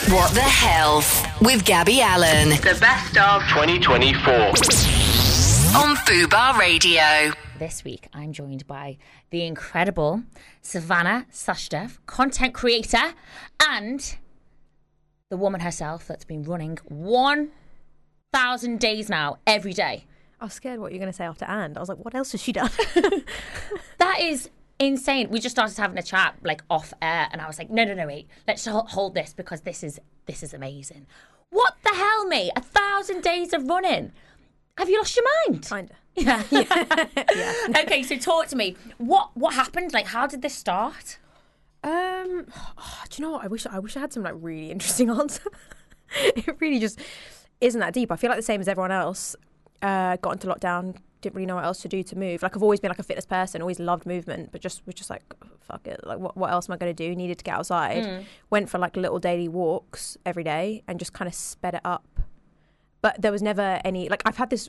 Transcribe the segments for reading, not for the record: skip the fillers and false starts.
What the Health with Gabby Allen. The best of 2024. On Fubar Radio. This week, I'm joined by the incredible Savannah Sachdev, content creator, and the woman herself that's been running 1,000 days now, every day. I was scared what you were going to say after and. I was like, what else has she done? That is insane. We just started having a chat, like, off air, and I was like, no, wait. Let's hold this because this is amazing. What the hell, mate? 1,000 days of running. Have you lost your mind? Kinda. Yeah. Yeah. Okay, so talk to me. What happened? Like, how did this start? Do you know what? I wish I had some like really interesting answer. It really just isn't that deep. I feel like the same as everyone else. Got into lockdown, didn't really know what else to do to move. Like, I've always been like a fitness person, always loved movement, but was just like, fuck it. Like, what else am I going to do? Needed to get outside. Went for like little daily walks every day and just kind of sped it up. But there was never any, like, I've had this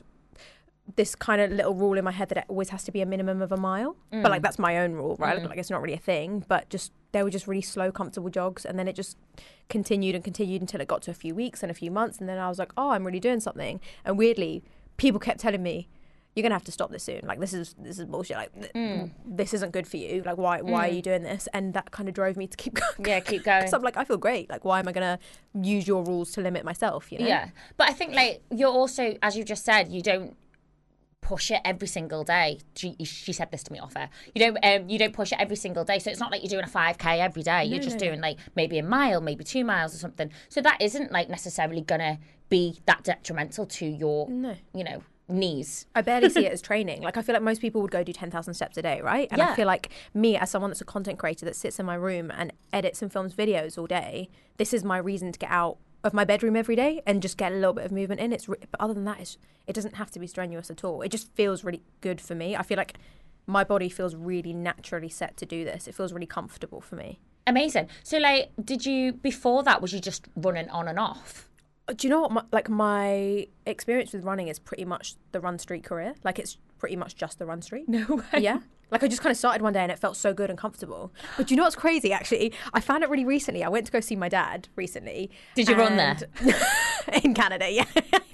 kind of little rule in my head that it always has to be a minimum of a mile. But like, that's my own rule, right? Like, it's not really a thing, but just, they were just really slow, comfortable jogs. And then it just continued until it got to a few weeks and a few months. And then I was like, oh, I'm really doing something. And weirdly, people kept telling me, you're going to have to stop this soon. Like, this is bullshit. Like, this isn't good for you. Like, why are you doing this? And that kind of drove me to keep going. Yeah, keep going. Because I'm like, I feel great. Like, why am I going to use your rules to limit myself, you know? Yeah. But I think, like, you're also, as you just said, you don't push it every single day. She said this to me off air. You don't push it every single day. So it's not like you're doing a 5K every day. You're just doing like maybe a mile, maybe 2 miles or something. So that isn't like necessarily gonna be that detrimental to your, knees. I barely see it as training. Like, I feel like most people would go do 10,000 steps a day, right? And I feel like me, as someone that's a content creator that sits in my room and edits and films videos all day, this is my reason to get out of my bedroom every day and just get a little bit of movement in. But other than that, it doesn't have to be strenuous at all. It just feels really good for me. I feel like my body feels really naturally set to do this. It feels really comfortable for me. Amazing. So, like, before that, was you just running on and off? Do you know what? My experience with running is pretty much the Run Streak career. Like, it's pretty much just the Run Streak. No way. Yeah. Like, I just kind of started one day and it felt so good and comfortable. But do you know what's crazy, actually? I found it really recently. I went to go see my dad recently. Did you run there? In Canada, yeah.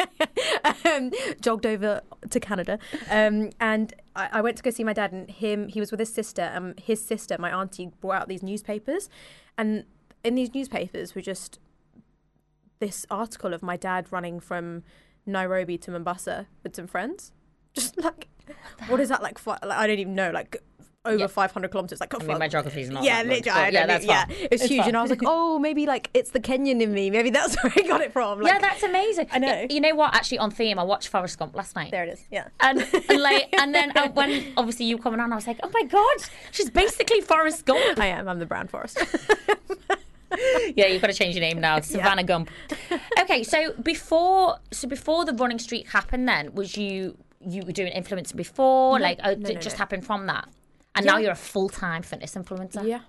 Jogged over to Canada. And I went to go see my dad, and he was with his sister. His sister, my auntie, brought out these newspapers. And in these newspapers were just this article of my dad running from Nairobi to Mombasa with some friends. Just like, what is that, like I don't even know, like over 500 kilometers. Like, I mean, my geography is not. Yeah, literally. That's fun. It's huge. Fun. And I was like, oh, maybe like it's the Kenyan in me. Maybe that's where I got it from. Like, yeah, that's amazing. I know. You know what? Actually, on theme, I watched Forrest Gump last night. There it is. Yeah. And then when obviously you coming on, I was like, oh my god, she's basically Forrest Gump. I am. I'm the brown forest. Yeah, you've got to change your name now. It's Savannah Gump. Okay, so before the running streak happened, then was you were doing influencing before? No, did it just happen from that? And now you're a full-time fitness influencer? Yeah.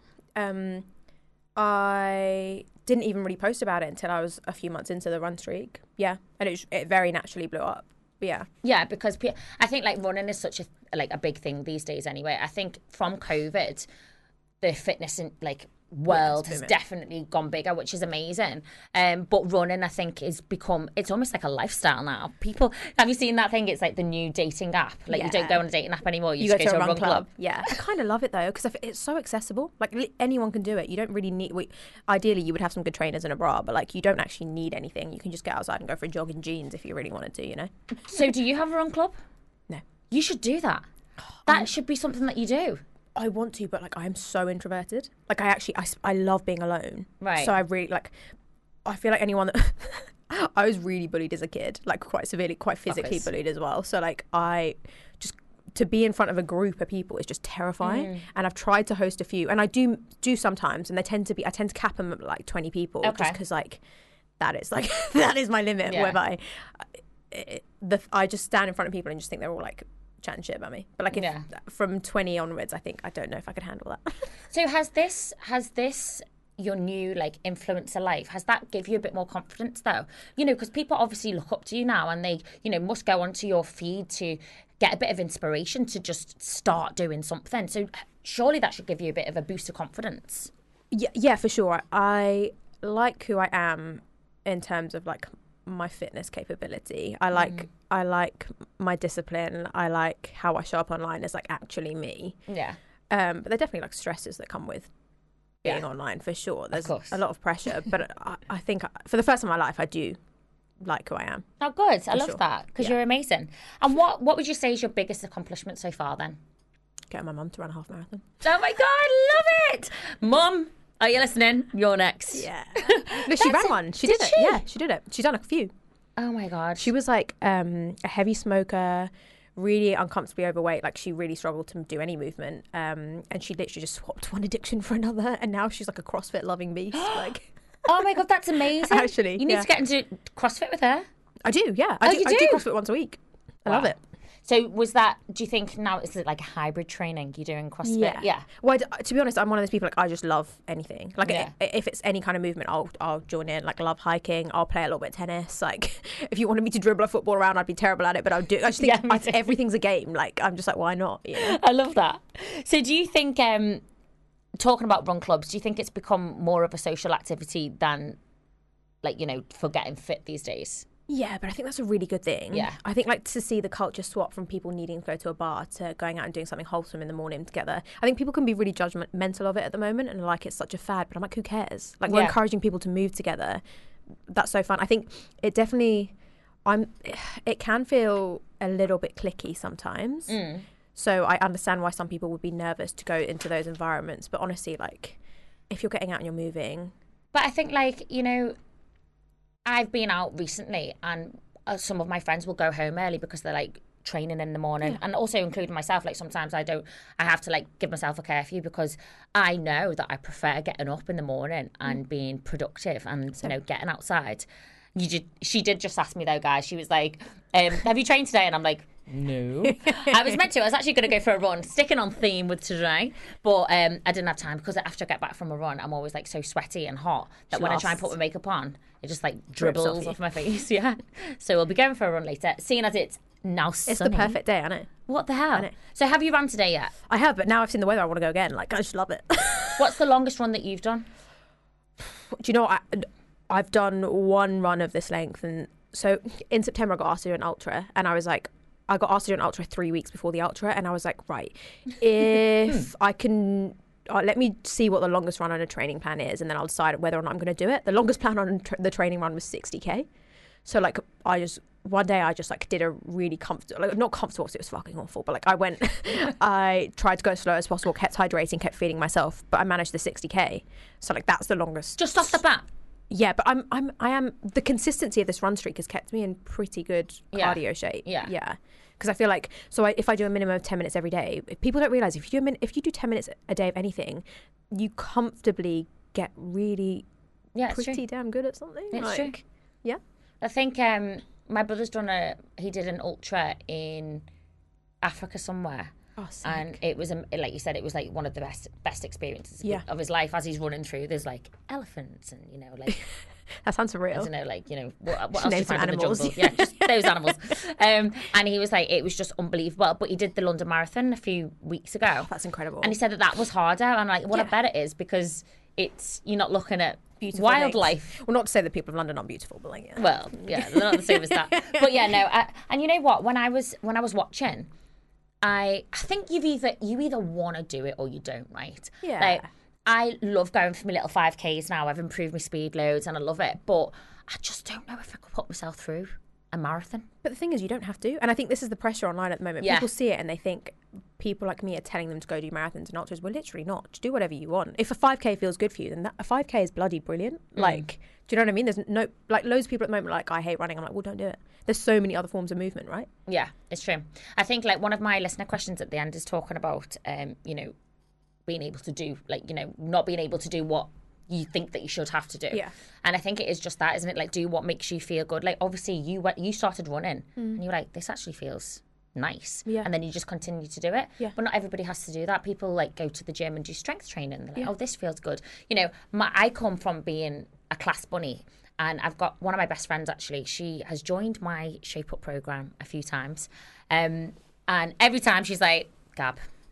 I didn't even really post about it until I was a few months into the run streak. Yeah. And it very naturally blew up. But yeah. Yeah, because I think like running is such a big thing these days anyway. I think from COVID, the fitness world has definitely gone bigger, which is amazing. But running, I think, it's almost like a lifestyle now. People, have you seen that thing? It's like the new dating app. Like, you don't go on a dating app anymore. You just go to a run club. Yeah, I kind of love it though, because it's so accessible. Like, anyone can do it. You don't really need. Ideally, you would have some good trainers and a bra, but like, you don't actually need anything. You can just get outside and go for a jog in jeans if you really wanted to. You know. So, do you have a run club? No. You should do that. That should be something that you do. I want to, but like, I'm so introverted. Like, I love being alone. Right. So I really I feel like anyone that I was really bullied as a kid, like quite severely, quite physically bullied as well. So like, to be in front of a group of people is just terrifying. And I've tried to host a few, and I do sometimes, and I tend to cap them at like 20 people, just because like that is my limit. Yeah. Whereby I just stand in front of people and just think they're all like chatting shit about me. But like, from 20 onwards, I don't know if I could handle that. So has this your new like influencer life, has that give you a bit more confidence though? You know, because people obviously look up to you now, and they, you know, must go onto your feed to get a bit of inspiration to just start doing something. So surely that should give you a bit of a boost of confidence. Yeah, for sure. like who I am in terms of like my fitness capability. I like my discipline. I like how I show up online as like actually me. Yeah. But there are definitely like stresses that come with being online for sure. There's a lot of pressure, but I think for the first time in my life, I do like who I am. Oh, good. I love that because you're amazing. And what would you say is your biggest accomplishment so far then? Getting my mum to run a half marathon. Oh my God, I love it. Mum, are you listening? You're next. Yeah. No, she ran one. She did it. Yeah, she did it. She's done a few. Oh my God. She was like a heavy smoker, really uncomfortably overweight. Like she really struggled to do any movement. And she literally just swapped one addiction for another. And now she's like a CrossFit loving beast. Like, oh my God, that's amazing. Actually, you need to get into CrossFit with her. I do, yeah. I do CrossFit once a week. I love it. So do you think now it's like a hybrid training you're doing CrossFit? Yeah. Well, to be honest, I'm one of those people, like, I just love anything. Like, if it's any kind of movement, I'll join in. Like, I love hiking. I'll play a little bit of tennis. Like, if you wanted me to dribble a football around, I'd be terrible at it, but I just think everything's a game. Like, I'm just like, why not? You know? I love that. So do you think, talking about run clubs, do you think it's become more of a social activity than, like, you know, for getting fit these days? Yeah, but I think that's a really good thing. Yeah. I think like to see the culture swap from people needing to go to a bar to going out and doing something wholesome in the morning together. I think people can be really judgmental of it at the moment and like it's such a fad, but I'm like, who cares? Like we're encouraging people to move together. That's so fun. I think it definitely, it can feel a little bit cliquey sometimes. So I understand why some people would be nervous to go into those environments. But honestly, like if you're getting out and you're moving. But I think like, you know, I've been out recently and some of my friends will go home early because they're like training in the morning and also including myself. Like sometimes I have to like give myself a curfew because I know that I prefer getting up in the morning and being productive and, you know, getting outside. She did just ask me though, guys. She was like, have you trained today? And I'm like, no. I was meant to. I was actually going to go for a run, sticking on theme with today, but I didn't have time because after I get back from a run, I'm always like so sweaty and hot that when I try and put my makeup on, it just like dribbles off my face. Yeah. So we'll be going for a run later, seeing as it's now sunny. It's the perfect day, isn't it? What the hell? So have you run today yet? I have, but now I've seen the weather, I want to go again. Like I just love it. What's the longest run that you've done? Do you know what? I've done one run of this length, and so in September I got asked to do an ultra, and I was like, I got asked to do an ultra 3 weeks before the ultra, and I was like, right, if I can, let me see what the longest run on a training plan is, and then I'll decide whether or not I'm going to do it. The longest plan on the training run was 60k, so like one day I just like did a really comfortable, like not comfortable because it was fucking awful, but like I tried to go as slow as possible, kept hydrating, kept feeding myself, but I managed the 60k, so like that's the longest. Just off the bat. Yeah, but I am the consistency of this run streak has kept me in pretty good cardio shape. Yeah. Because I feel like if I do a minimum of 10 minutes every day, people don't realize if you do 10 minutes a day of anything, you comfortably get really pretty damn good at something. It's true. Yeah. I think my brother's he did an ultra in Africa somewhere. Oh, sick. And it was like you said, it was like one of the best experiences of his life. As he's running through, there's like elephants and, you know, like that sounds surreal. I don't know, like, you know, what else do you find animals. in the jungle? Yeah, just those animals. And he was like, it was just unbelievable. But he did the London Marathon a few weeks ago. Oh, that's incredible. And he said that was harder. And like, what I bet it is because you're not looking at beautiful wildlife. Well, not to say that people of London aren't beautiful, but like, well, yeah, they're not the same as that. But yeah, no. And you know what? When I was watching, I think you either want to do it or you don't, right? Yeah. Like, I love going for my little 5Ks now. I've improved my speed loads and I love it. But I just don't know if I could put myself through a marathon. But the thing is, you don't have to. And I think this is the pressure online at the moment. Yeah. People see it and they think people like me are telling them to go do marathons and ultras. We're literally not. Just do whatever you want. If a 5K feels good for you, then a 5K is bloody brilliant. Like, do you know what I mean? There's no, like, loads of people at the moment are like, I hate running. I'm like, well, don't do it. There's so many other forms of movement, right? Yeah, it's true. I think like one of my listener questions at the end is talking about, you know, being able to do, like, you know, not being able to do what you think that you should have to do. Yeah. And I think it is just that, isn't it? Like, do what makes you feel good. Like, obviously, you started running and you're like, this actually feels nice. Yeah. And then you just continue to do it. Yeah. But not everybody has to do that. People like go to the gym and do strength training. They're like, oh, this feels good. You know, I come from being a class bunny. And I've got one of my best friends, actually. She has joined my Shape Up program a few times. And every time she's like, Gab,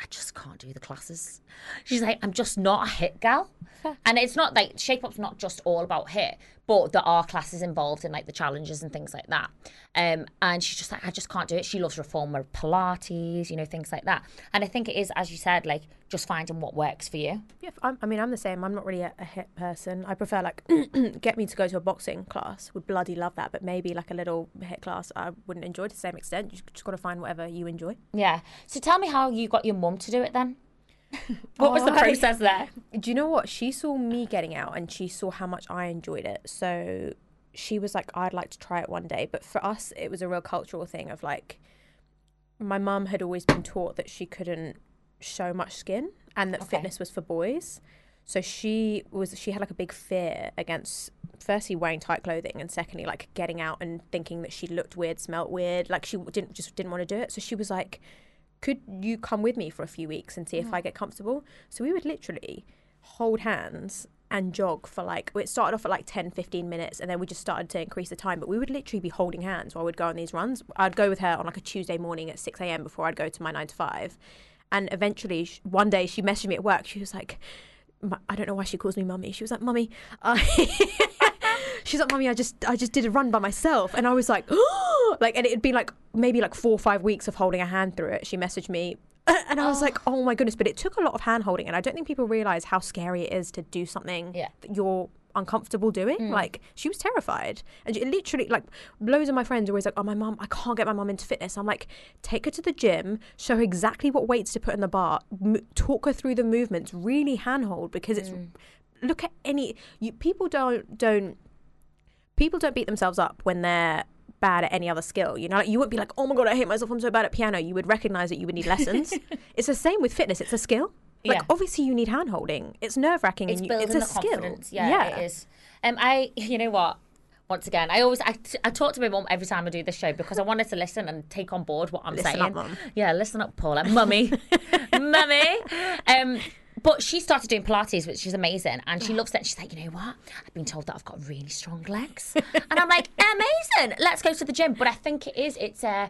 I just can't do the classes. She's like, I'm just not a HIIT gal. And it's not like, Shape Up's not just all about HIIT, but there are classes involved in like the challenges and things like that. And she's just like, I just can't do it. She loves reformer Pilates, you know, things like that. And I think it is, as you said, like just finding what works for you. Yeah, I'm the same. I'm not really a HIIT person. I prefer like get me to go to a boxing class. Would bloody love that, but maybe like a little HIIT class I wouldn't enjoy to the same extent. You just got to find whatever you enjoy. Yeah. So tell me how you got your mum to do it then. What was the process there? Do you know what? She saw me getting out and she saw how much I enjoyed it. So she was like, I'd like to try it one day. But for us, it was a real cultural thing of like, my mum had always been taught that she couldn't show much skin and that fitness was for boys. So she had like a big fear against firstly wearing tight clothing and secondly like getting out and thinking that she looked weird, smelt weird. Like she didn't want to do it. So she was like, could you come with me for a few weeks and see if I get comfortable? So we would literally hold hands and jog for like, it started off at like 10, 15 minutes and then we just started to increase the time, but we would literally be holding hands while we'd go on these runs. I'd go with her on like a Tuesday morning at 6 a.m. before I'd go to my 9 to 5. And eventually one day she messaged me at work. She was like, I don't know why she calls me mummy. She was like, mummy, she's like, mummy, I just did a run by myself. And I was like, oh, like, and it'd be like maybe like 4 or 5 weeks of holding a hand through it. She messaged me and I was like, oh my goodness. But it took a lot of hand holding. And I don't think people realize how scary it is to do something that you're uncomfortable doing. Like she was terrified. And it literally, like, loads of my friends are always like, oh, my mum, I can't get my mum into fitness. I'm like, take her to the gym, show her exactly what weights to put in the bar, talk her through the movements, really handhold, because it's look at people don't beat themselves up when they're bad at any other skill, you know, like you wouldn't be like, oh my god, I hate myself, I'm so bad at piano. You would recognize that you would need lessons. It's the same with fitness. It's a skill. Like obviously you need hand holding. It's nerve wracking. It's and building it's a the confidence. Skill. Yeah, it is. You know what? Once again, I talk to my mum every time I do this show because I wanted to listen and take on board what I'm saying. Listen up, Mum. Yeah, listen up, Paula. Mummy. Mummy. But she started doing Pilates, which is amazing. And she loves it. She's like, you know what? I've been told that I've got really strong legs. And I'm like, amazing. Let's go to the gym. But I think it's a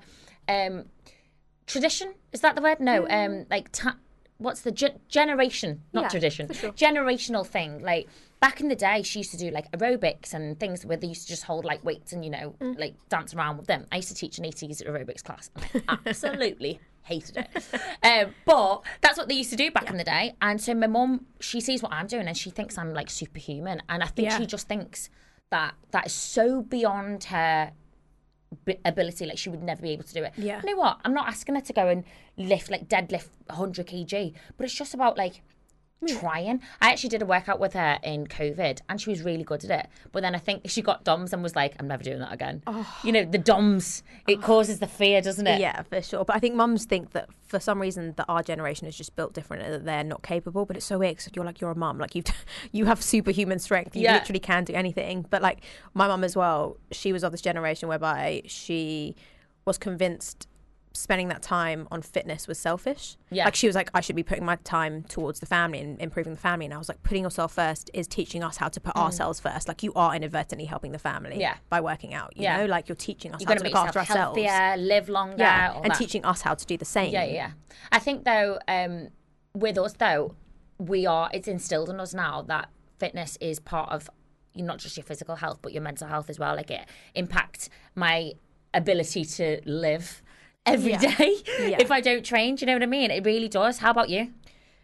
tradition. Is that the word? No. What's the generation? Not tradition. Sure. Generational thing. Like back in the day, she used to do like aerobics and things where they used to just hold like weights and, you know, like dance around with them. I used to teach an 80s aerobics class. And I absolutely hated it. But that's what they used to do back in the day. And so my mum, she sees what I'm doing and she thinks I'm like superhuman. And I think she just thinks that is so beyond her ability, like she would never be able to do it. You know what? I'm not asking her to go and deadlift 100 kg, but it's just about like trying. I actually did a workout with her in COVID and she was really good at it. But then I think she got DOMS and was like, I'm never doing that again. You know, the DOMS, it causes the fear, doesn't it? Yeah, for sure. But I think mums think that for some reason that our generation is just built different and that they're not capable. But it's so weird because you're a mum. Like you have superhuman strength. You literally can do anything. But like my mum as well, she was of this generation whereby she was convinced spending that time on fitness was selfish. Like she was like, I should be putting my time towards the family and improving the family. And I was like, putting yourself first is teaching us how to put ourselves first. Like you are inadvertently helping the family by working out. You know, like you're teaching us how to look after ourselves. Healthier, live longer. And teaching us how to do the same. I think though, with us though, it's instilled in us now that fitness is part of not just your physical health, but your mental health as well. Like it impacts my ability to live every day if I don't train. Do you know what I mean? It really does. How about you?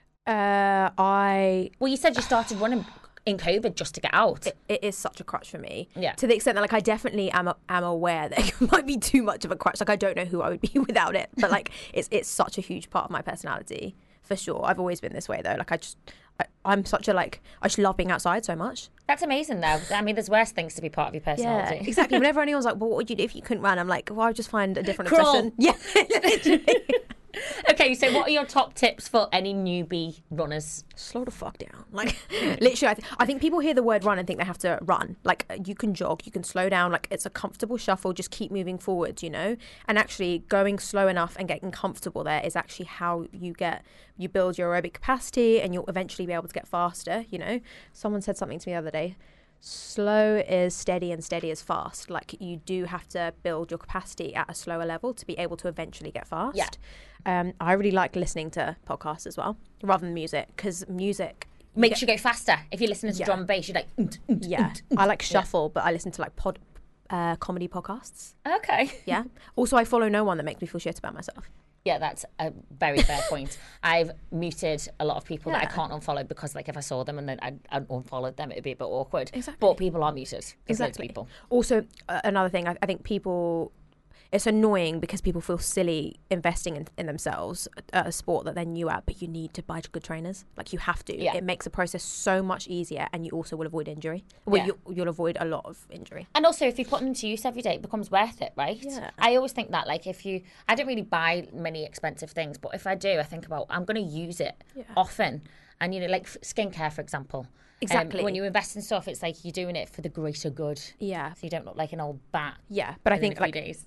Well, you said you started running in COVID just to get out. It is such a crutch for me. To the extent that like I definitely am aware that it might be too much of a crutch. Like I don't know who I would be without it. But like it's such a huge part of my personality for sure. I've always been this way though. Like I'm such a I just love being outside so much. That's amazing though. I mean, there's worse things to be part of your personality. Yeah, exactly. Whenever anyone's like, well, what would you do if you couldn't run? I'm like, well, I'll just find a different obsession. Yeah, literally. Okay, so what are your top tips for any newbie runners? Slow the fuck down. Like, literally, I think people hear the word run and think they have to run. Like, you can jog, you can slow down. Like, it's a comfortable shuffle. Just keep moving forward, you know? And actually, going slow enough and getting comfortable there is actually how you build your aerobic capacity and you'll eventually be able to get faster, you know? Someone said something to me the other day. slow is steady and steady is fast. Like, you do have to build your capacity at a slower level to be able to eventually get fast. Yeah. I really like listening to podcasts as well, rather than music, because music makes you go faster. If you're listening to drum and bass, you're like, I like shuffle, but I listen to like comedy podcasts. Okay. Yeah. Also, I follow no one that makes me feel shit about myself. Yeah, that's a very fair point. I've muted a lot of people that I can't unfollow because, like, if I saw them and then I unfollowed them, it'd be a bit awkward. Exactly. But people are muted. Exactly. People. Also, another thing, I think people... It's annoying because people feel silly investing in themselves at a sport that they're new at, but you need to buy good trainers. Like, you have to. Yeah. It makes the process so much easier, and you also will avoid injury. You'll avoid a lot of injury. And also, if you put them to use every day, it becomes worth it, right? Yeah. I always think that, like, I don't really buy many expensive things, but if I do, I think about, I'm going to use it often. And, you know, like skincare, for example. Exactly. When you invest in stuff, it's like you're doing it for the greater good. Yeah. So you don't look like an old bat. Yeah, but I think, like, days.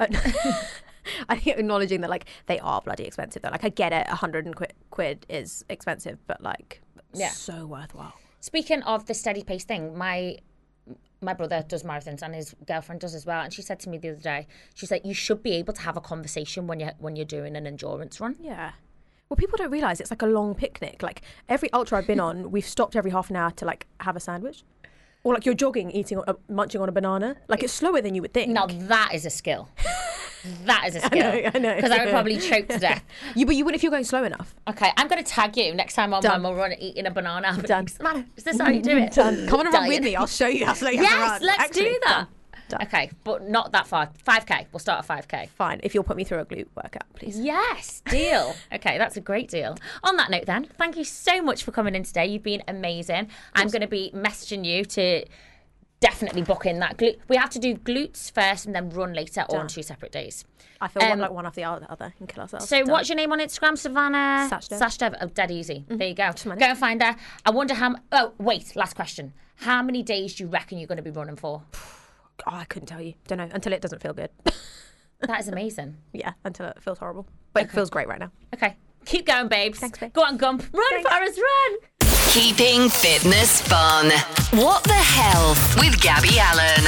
I think acknowledging that, like, they are bloody expensive. Though. Like, I get it, 100 quid is expensive, but, like, so worthwhile. Speaking of the steady pace thing, my brother does marathons and his girlfriend does as well. And she said to me the other day, she's like, you should be able to have a conversation when you're doing an endurance run. Yeah. Well, people don't realise it's like a long picnic. Like, every ultra I've been on, we've stopped every half an hour to, like, have a sandwich. Or, like, you're jogging, munching on a banana. Like, it's slower than you would think. Now, that is a skill. That is a skill. I know. Because I would probably choke to death. But you wouldn't if you're going slow enough. Okay, I'm going to tag you next time on my run eating a banana. Done. Is this how you do it? Done. Come on and run with me. I'll show you how slow you have to run. Yes, let's do that. Done. Okay, but not that far. 5K. We'll start at 5K. Fine. If you'll put me through a glute workout, please. Yes, deal. Okay, that's a great deal. On that note then, thank you so much for coming in today. You've been amazing. I'm going to be messaging you to definitely book in that glute. We have to do glutes first and then run later or on 2 separate days. I feel one after the other and kill ourselves. So what's your name on Instagram? Savannah Sachdev. Oh, dead easy. There you go. Go and find her. I wonder wait, last question. How many days do you reckon you're going to be running for? I couldn't tell you. Don't know. Until it doesn't feel good. That is amazing. Yeah, until it feels horrible. But it feels great right now. Okay. Keep going, babes. Thanks, babe. Go on, Gump. Run, Forrest, run. Keeping fitness fun. What the hell with Gabby Allen.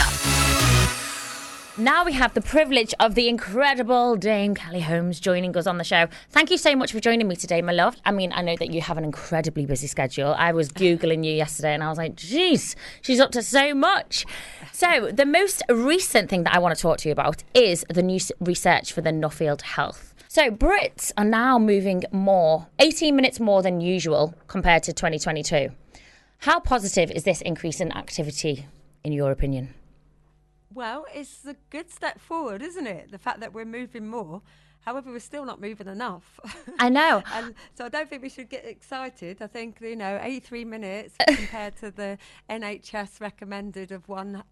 Now we have the privilege of the incredible Dame Callie Holmes joining us on the show. Thank you so much for joining me today, my love. I mean, I know that you have an incredibly busy schedule. I was Googling you yesterday and I was like, geez, she's up to so much. So the most recent thing that I want to talk to you about is the new research for the Nuffield Health. So Brits are now moving 18 minutes more than usual compared to 2022. How positive is this increase in activity, in your opinion? Well, it's a good step forward, isn't it? The fact that we're moving more. However, we're still not moving enough. I know. And so I don't think we should get excited. I think, 83 minutes compared to the NHS recommended of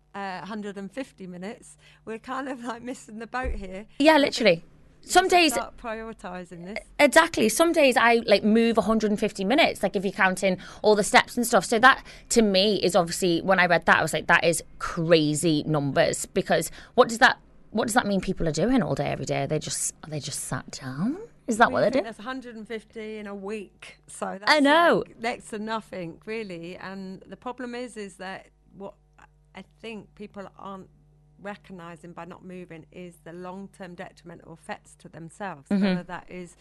150 minutes. We're kind of like missing the boat here. Yeah, literally. Some days start prioritising this. Exactly. Some days I move 150 minutes, like if you're counting all the steps and stuff. So that to me is obviously, when I read that, I was like, that is crazy numbers, because what does that mean people are doing all day every day? Are they just sat down? Is that what they're doing? That's 150 in a week. So that's I know. Next to nothing, really. And the problem is that what I think people aren't recognising by not moving is the long-term detrimental effects to themselves, whether that is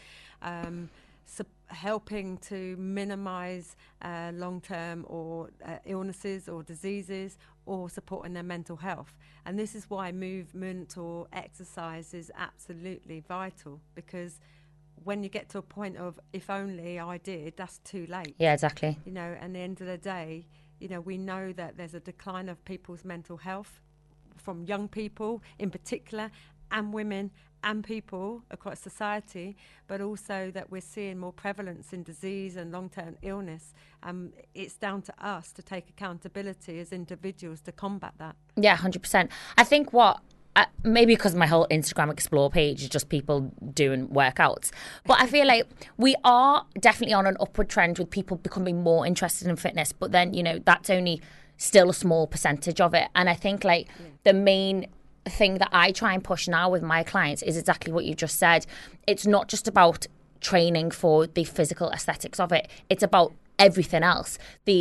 helping to minimise long-term or illnesses or diseases, or supporting their mental health. And this is why movement or exercise is absolutely vital, because when you get to a point of, if only I did, that's too late. Yeah, exactly. And at the end of the day, we know that there's a decline of people's mental health, from young people in particular, and women and people across society, but also that we're seeing more prevalence in disease and long-term illness. It's down to us to take accountability as individuals to combat that. Yeah, 100%. I think maybe because my whole Instagram Explore page is just people doing workouts. But I feel like we are definitely on an upward trend with people becoming more interested in fitness. But then, that's only still a small percentage of it. And I think the main thing that I try and push now with my clients is exactly what you just said. It's not just about training for the physical aesthetics of it. It's about everything else.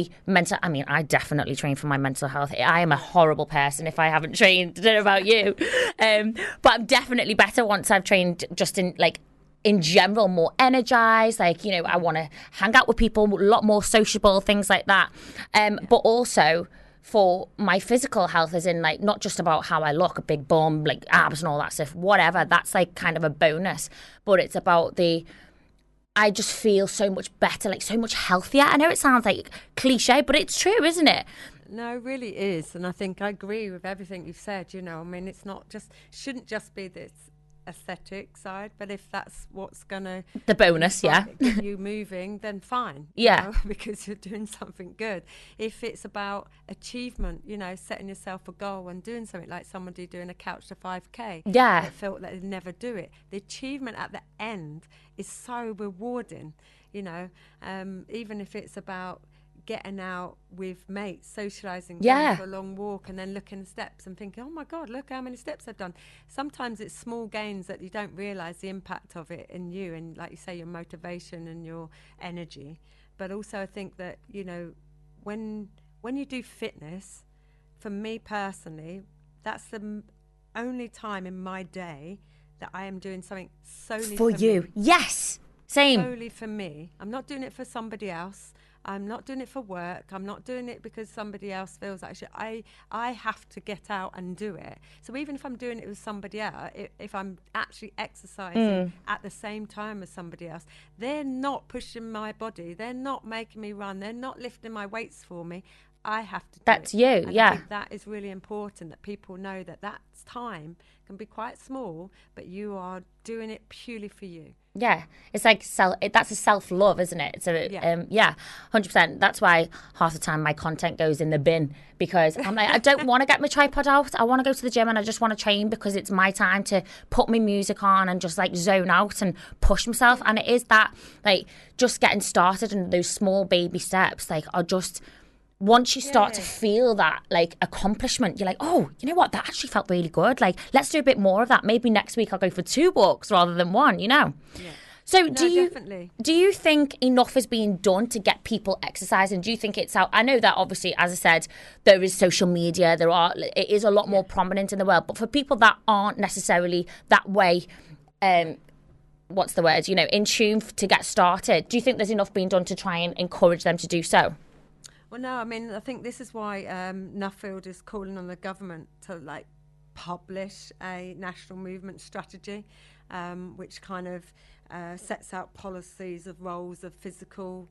I definitely train for my mental health. I am a horrible person if I haven't trained. I don't know about you. But I'm definitely better once I've trained, just in general, more energized. I want to hang out with people, a lot more sociable, things like that. But also for my physical health, as in not just about how I look, a big bum, abs and all that stuff, whatever. That's kind of a bonus. But it's about I just feel so much better, so much healthier. I know it sounds like cliche, but it's true, isn't it? No, it really is. And I think I agree with everything you've said. It's shouldn't just be this aesthetic side, but if that's what's gonna the bonus, get you moving, then fine, because you're doing something good. If it's about achievement, setting yourself a goal and doing something, like somebody doing a couch to 5k that felt that they'd never do it, the achievement at the end is so rewarding, even if it's about getting out with mates, socialising, going for a long walk, and then looking at the steps and thinking, oh my God, look how many steps I've done. Sometimes it's small gains that you don't realise the impact of it in you, and like you say, your motivation and your energy. But also I think that, when you do fitness, for me personally, that's the only time in my day that I am doing something solely for you. Me. Yes, same. Solely for me. I'm not doing it for somebody else. I'm not doing it for work. I'm not doing it because somebody else feels like I have to get out and do it. So even if I'm doing it with somebody else, if I'm actually exercising at the same time as somebody else, they're not pushing my body. They're not making me run. They're not lifting my weights for me. I have to do That's it. you, and yeah. I think that is really important, that people know that time can be quite small, but you are doing it purely for you. Yeah, it's that's a self-love, isn't it? So, 100%. That's why half the time my content goes in the bin, because I'm I don't want to get my tripod out. I want to go to the gym and I just want to train because it's my time to put my music on and just zone out and push myself. And it is that, just getting started, and those small baby steps, are just... Once you start to feel that accomplishment, you're like, oh, you know what? That actually felt really good. Let's do a bit more of that. Maybe next week I'll go for 2 walks rather than 1, Yeah. So do you think enough is being done to get people exercising? Do you think it's out? I know that obviously, as I said, there is social media. It is a lot more prominent in the world. But for people that aren't necessarily that way, what's the word? In tune to get started, do you think there's enough being done to try and encourage them to do so? Well, no, I think this is why Nuffield is calling on the government to publish a national movement strategy, which kind of sets out policies of roles of physical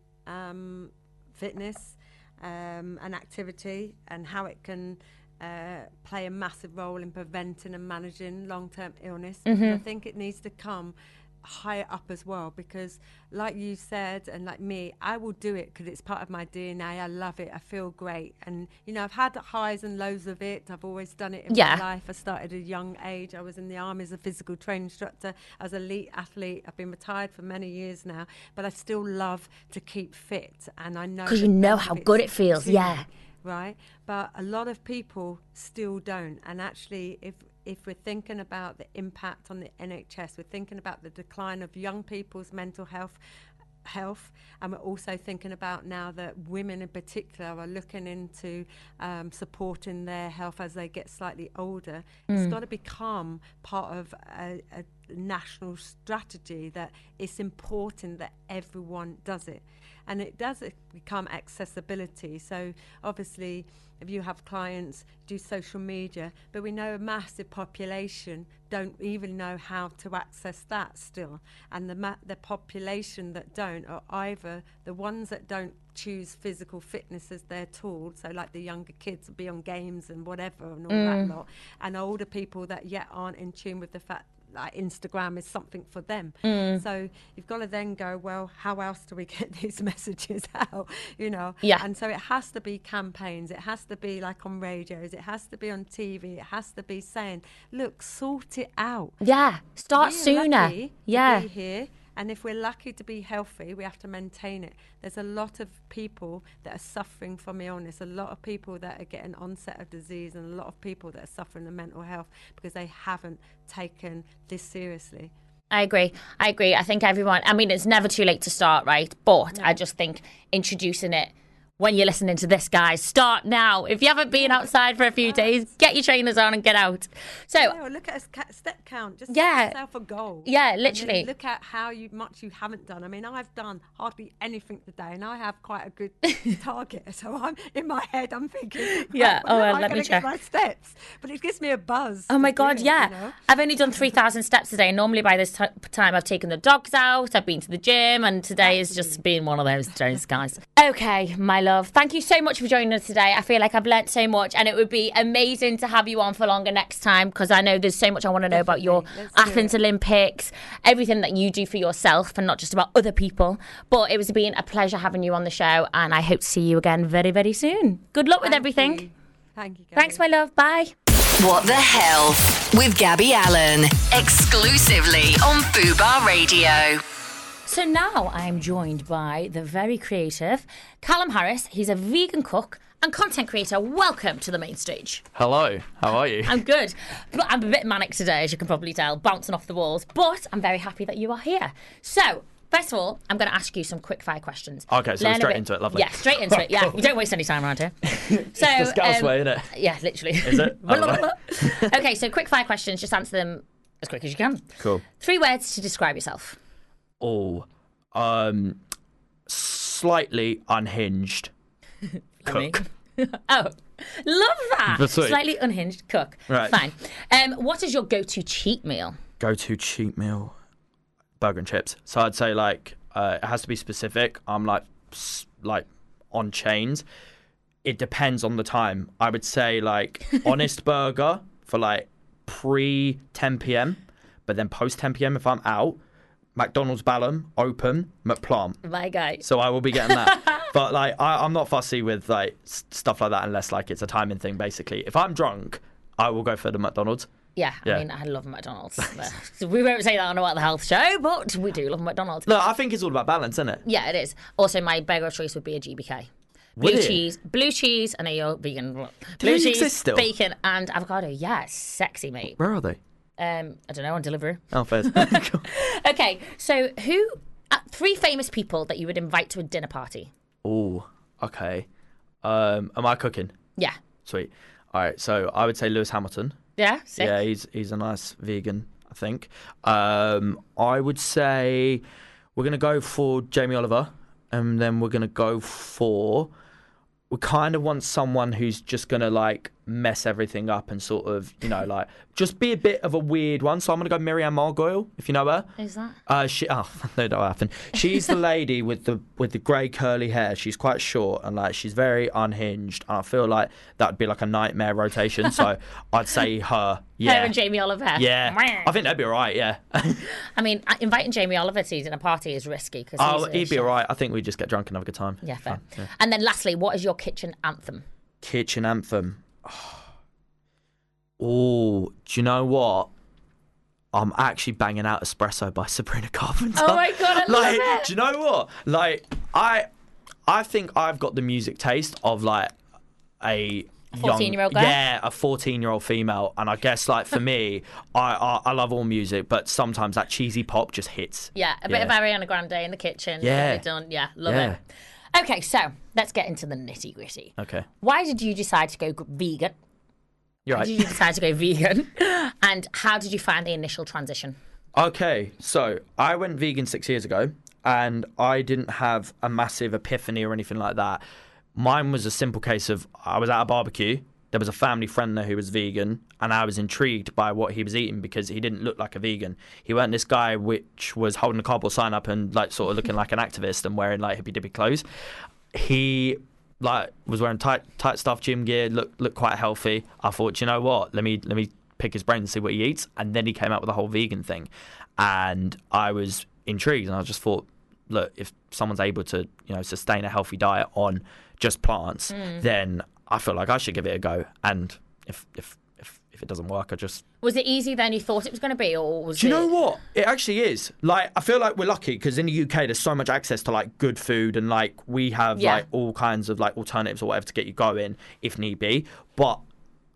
fitness and activity, and how it can play a massive role in preventing and managing long-term illness. I think it needs to come higher up as well, because like you said, and like me, I will do it because it's part of my DNA. I love it. I feel great, and I've had highs and lows of it. I've always done it in my life. I started at a young age. I was in the army as a physical training instructor, as an elite athlete. I've been retired for many years now, but I still love to keep fit, and I know because you know how good it feels. Right, but a lot of people still don't. And actually, if we're thinking about the impact on the NHS, we're thinking about the decline of young people's mental health, and we're also thinking about now that women in particular are looking into supporting their health as they get slightly older. It's got to become part of a national strategy, that it's important that everyone does it. And it does become accessibility. So obviously, if you have clients do social media, but we know a massive population don't even know how to access that still. And the population that don't are either the ones that don't choose physical fitness as their tool, so like the younger kids will be on games and whatever and all that lot, and older people that yet aren't in tune with the fact like Instagram is something for them. So you've got to then go, well, how else do we get these messages out? And so it has to be campaigns, it has to be like on radios, it has to be on TV, it has to be saying, look, sort it out. Start sooner. To be here. And if we're lucky to be healthy, we have to maintain it. There's a lot of people that are suffering from illness, a lot of people that are getting onset of disease, and a lot of people that are suffering from mental health because they haven't taken this seriously. I agree. I think everyone, I mean, it's never too late to start, right? But I just think introducing it when you're listening to this, guys, start now. If you haven't been outside for a few days, get your trainers on and get out. So look at a step count. Just set yourself a goal. Yeah, literally. Look at how much you haven't done. I mean, I've done hardly anything today, and I have quite a good target. So I'm in my head, I'm thinking, yeah. Let me check my steps. But it gives me a buzz. Oh my God, yeah. You know? I've only done 3,000 steps today. Normally by this time I've taken the dogs out, I've been to the gym, and today has just been one of those days, guys. Okay, my love, thank you so much for joining us today. I feel like I've learnt so much, and it would be amazing to have you on for longer next time, because I know there's so much I want to know about your Athens Olympics, everything that you do for yourself and not just about other people. But it was been a pleasure having you on the show, and I hope to see you again very, very soon. Good luck with everything. Thank you, Gabby. Thanks, my love. Bye. What the Hell with Gabby Allen, exclusively on Fubar Radio. So now I'm joined by the very creative Callum Harris. He's a vegan cook and content creator. Welcome to the main stage. Hello, how are you? I'm good. I'm a bit manic today, as you can probably tell, bouncing off the walls, but I'm very happy that you are here. So, first of all, I'm going to ask you some quick fire questions. Okay, so straight into it, lovely. Yeah, straight into it, yeah. You don't waste any time around here. So, it's the Scouse way, isn't it? Yeah, literally. Is it? Okay, so quick fire questions, just answer them as quick as you can. Cool. 3 words to describe yourself. Oh, slightly unhinged cook. Oh, love that. That's sweet. Slightly unhinged cook. Right. Fine. What is your go-to cheat meal? Go-to cheat meal, burger and chips. So I'd say like it has to be specific. I'm like on chains. It depends on the time. I would say like Honest Burger for like pre 10 p.m, but then post 10 p.m. if I'm out. McDonald's Balham, open, McPlant. My guy. So I will be getting that. But like I'm not fussy with like stuff like that unless like it's a timing thing basically. If I'm drunk, I will go for the McDonald's. Yeah, I mean, I love McDonald's. So we won't say that on a What the Health show, but we do love McDonald's. Look, I think it's all about balance, isn't it? Yeah, it is. Also, my burger of choice would be a GBK. Blue cheese, I know you're vegan. Blue cheese, exist still? Bacon, and avocado. Yeah, sexy, mate. Where are they? I don't know, on delivery. Oh, fair. Cool. Okay, so 3 famous people that you would invite to a dinner party? Oh, okay. Am I cooking? Yeah. Sweet. All right, so I would say Lewis Hamilton. Yeah, sick. Yeah, he's a nice vegan, I think. I would say we're going to go for Jamie Oliver, and then we're going to go for... We kind of want someone who's just going to, like, mess everything up and sort of, you know, like, just be a bit of a weird one. So I'm going to go Miriam Margoyle, if you know her. Who's that? No, that happened. She's the lady with the grey curly hair. She's quite short and, like, she's very unhinged. And I feel like that would be, like, a nightmare rotation. So I'd say her. Yeah. Her and Jamie Oliver. Yeah. I think that'd be all right, yeah. I mean, inviting Jamie Oliver to dinner party is risky. He'd be all right. I think we'd just get drunk and have a good time. Yeah, fair. Yeah. And then lastly, what is your kitchen anthem? Kitchen anthem. Oh, do you know what? I'm actually banging out Espresso by Sabrina Carpenter. Oh my God, I love it. Do you know what? Like, I think I've got the music taste of like a 14-year-old girl? Yeah, a 14-year-old female. And I guess like for me, I love all music, but sometimes that cheesy pop just hits. Yeah, a bit of Ariana Grande in the kitchen. Yeah. Done. Yeah, love it. Okay, so let's get into the nitty gritty. Okay. Why did you decide to go vegan? You're right. Why did you decide to go vegan? And how did you find the initial transition? Okay, so I went vegan 6 years ago and I didn't have a massive epiphany or anything like that. Mine was a simple case of I was at a barbecue. There was a family friend there who was vegan and I was intrigued by what he was eating because he didn't look like a vegan. He weren't this guy which was holding a cardboard sign up and like sort of looking like an activist and wearing like hippy dippy clothes. He like was wearing tight stuff, gym gear, looked quite healthy. I thought, you know what, let me pick his brain and see what he eats. And then he came out with the whole vegan thing. And I was intrigued and I just thought, look, if someone's able to, you know, sustain a healthy diet on just plants, then I feel like I should give it a go. And if it doesn't work, I just... Was it easier than you thought it was going to be, or was it... Do you know what? It actually is. Like, I feel like we're lucky because in the UK there's so much access to like good food and like we have like all kinds of like alternatives or whatever to get you going if need be. But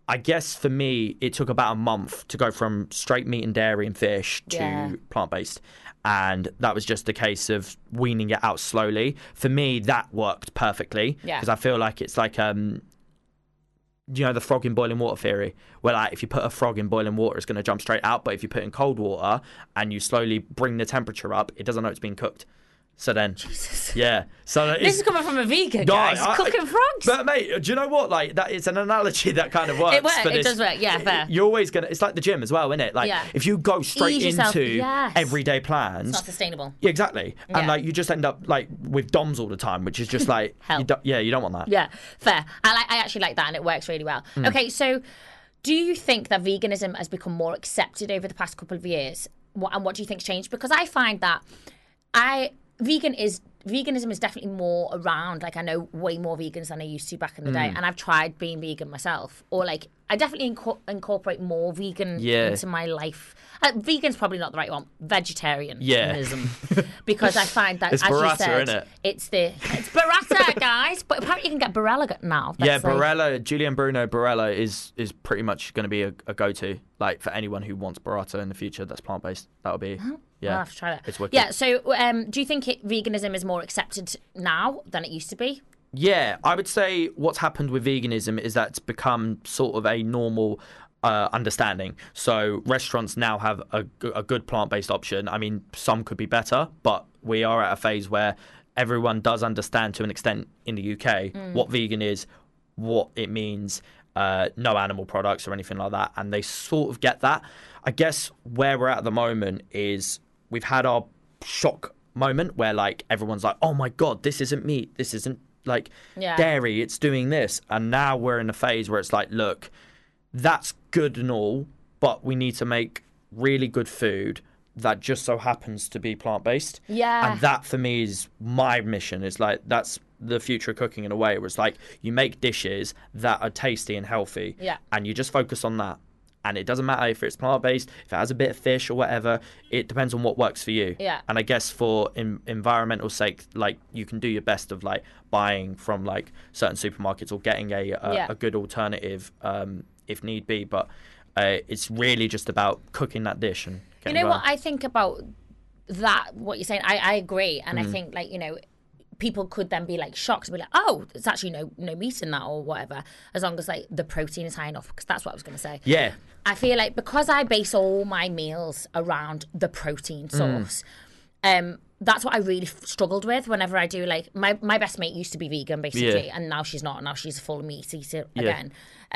I guess for me, it took about a month to go from straight meat and dairy and fish to plant-based. And that was just a case of weaning it out slowly. For me, that worked perfectly. Because I feel like it's like, you know, the frog in boiling water theory, where like if you put a frog in boiling water, it's going to jump straight out. But if you put it in cold water and you slowly bring the temperature up, it doesn't know it's being cooked. So then, yeah. So this is coming from a vegan, guys. Cooking frogs. But mate, do you know what? Like that, it's an analogy that kind of works. It does work. Yeah, fair. You're always gonna. It's like the gym as well, isn't it? Like if you go straight into everyday plans, it's not sustainable. Yeah, exactly. Yeah. And like you just end up like with DOMs all the time, which is just like you don't want that. Yeah, fair. I actually like that, and it works really well. Okay, so do you think that veganism has become more accepted over the past couple of years? And what do you think's changed? Because I find that veganism is definitely more around. Like I know way more vegans than I used to back in the day, and I've tried being vegan myself. Or like I definitely incorporate more vegan into my life. Vegan's probably not the right one. Vegetarianism, because I find that it's as burrata, you said, isn't it? It's burrata, guys. But apparently you can get Barella now. Barella, Julian Bruno Barella is pretty much going to be a go-to like for anyone who wants burrata in the future. That's plant-based. That'll be. I'll have to try that. It's wicked. Yeah, so do you think veganism is more accepted now than it used to be? Yeah, I would say what's happened with veganism is that it's become sort of a normal understanding. So restaurants now have a good plant-based option. I mean, some could be better, but we are at a phase where everyone does understand to an extent in the UK what vegan is, what it means, no animal products or anything like that, and they sort of get that. I guess where we're at the moment is we've had our shock moment where like everyone's like, oh my God, this isn't meat, this isn't like dairy, it's doing this. And now we're in a phase where it's like, look, that's good and all, but we need to make really good food that just so happens to be plant-based. Yeah. And that for me is my mission. It's like that's the future of cooking in a way, where it's like you make dishes that are tasty and healthy, and you just focus on that. And it doesn't matter if it's plant-based, if it has a bit of fish or whatever. It depends on what works for you. Yeah. And I guess for environmental sake, like you can do your best of like buying from like certain supermarkets or getting a good alternative if need be. But it's really just about cooking that dish and getting what I think about that, what you're saying, I agree. And I think like, you know, people could then be like shocked and be like, oh, there's actually no meat in that or whatever, as long as like the protein is high enough, because that's what I was going to say. Yeah. I feel like because I base all my meals around the protein source, that's what I really struggled with whenever I do like my best mate used to be vegan basically, and now she's not. Now she's a full meat eater again.